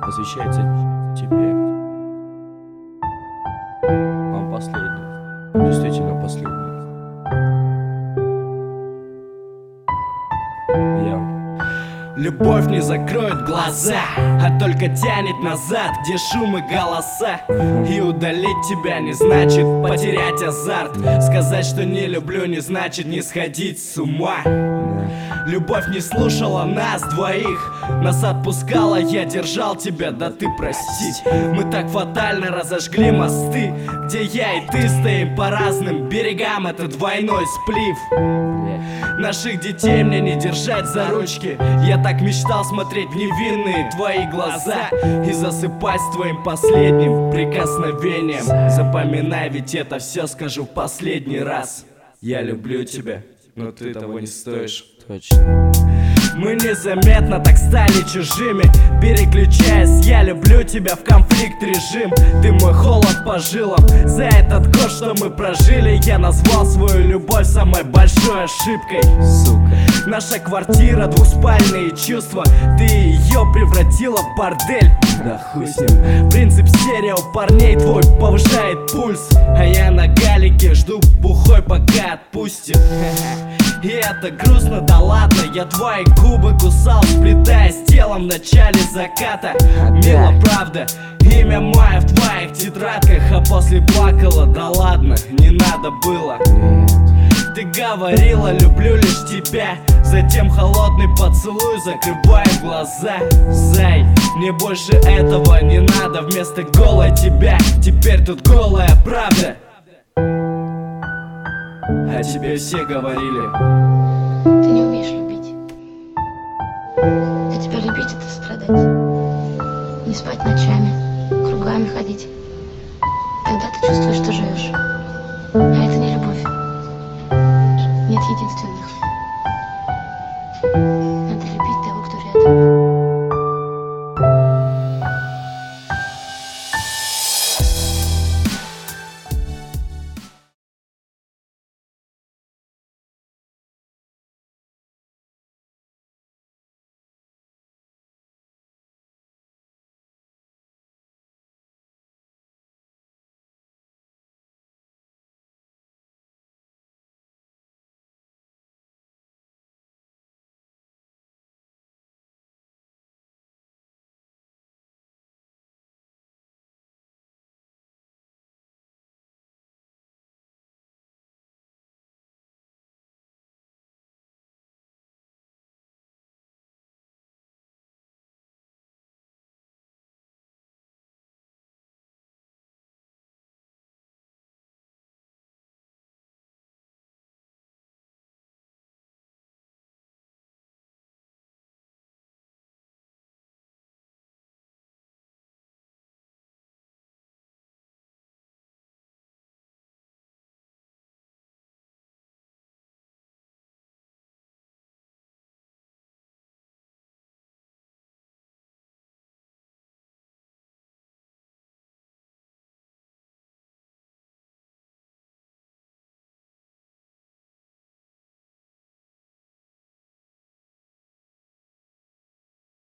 посвящается тебе. Он последний. Действительно последний. Любовь не закроет глаза, а только тянет назад, где шум и голоса. И удалить тебя не значит потерять азарт. Сказать, что не люблю, не значит не сходить с ума. Любовь не слушала нас двоих, нас отпускала, я держал тебя, да ты простить. Мы так фатально разожгли мосты, где я и ты стоим по разным берегам, это двойной сплив. Наших детей мне не держать за ручки. Я так мечтал смотреть в невинные твои глаза и засыпать с твоим последним прикосновением. Запоминай, ведь это все скажу в последний раз. Я люблю тебя, но ты того не стоишь. Точно. Мы незаметно так стали чужими, переключаясь, я люблю тебя в конфликт режим. Ты мой холод по жилам. За этот год, что мы прожили, я назвал свою любовь самой большой ошибкой. Сука. Наша квартира, двуспальные чувства, ты ее превратила в бордель. Да хуй с ним. Принцип серия у парней твой повышает пульс, а я на галике жду бухой, пока отпустит. И это грустно, да ладно, я твои губы кусал, сплетаясь телом в начале заката. Мило, правда, имя мое в твоих тетрадках, а после плакала, да ладно, не надо было. Ты говорила, люблю лишь тебя, затем холодный поцелуй, закрывая глаза. Зай, мне больше этого не надо, вместо голой тебя теперь тут голая правда. А тебе все говорили: ты не умеешь любить. Для тебя любить — это страдать. Не спать ночами, кругами ходить. Тогда ты чувствуешь, что живешь. А это не любовь. Нет единственных.